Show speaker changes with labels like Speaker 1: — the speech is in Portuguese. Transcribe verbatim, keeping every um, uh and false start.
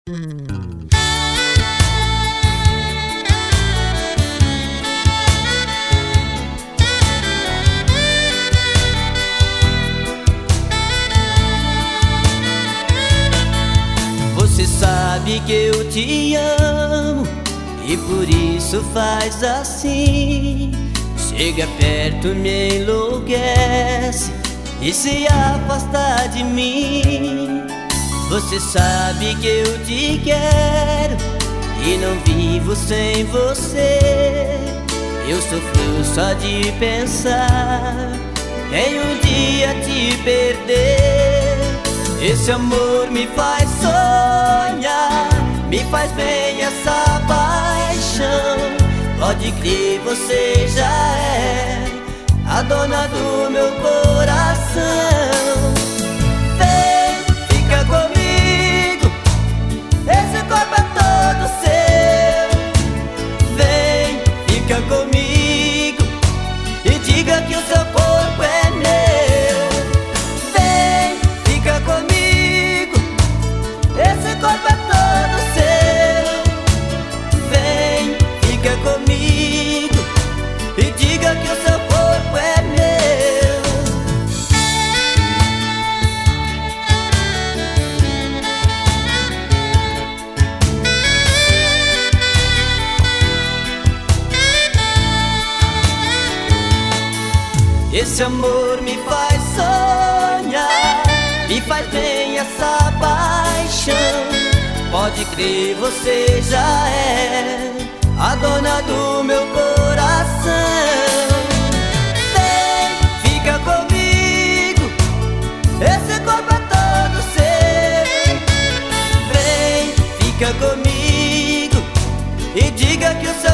Speaker 1: Você sabe que eu te amo e por isso faz assim. Chega perto, me enlouquece e se afasta de mim. Você sabe que eu te quero e não vivo sem você. Eu sofro só de pensar em um dia te perder. Esse amor me faz sonhar, me faz bem essa paixão. Pode crer, você já é a dona do meu coração. Vem, fica comigo, esse corpo é todo seu. Vem, fica comigo e diga que o seu corpo é meu. Vem, fica comigo, esse corpo é todo seu. Vem, fica comigo e diga que o seu corpo é meu. Esse amor me faz sonhar, me faz bem essa paixão. Pode crer, você já é a dona do meu coração. Vem, fica comigo, esse corpo é todo seu. Vem, fica comigo e diga que o seu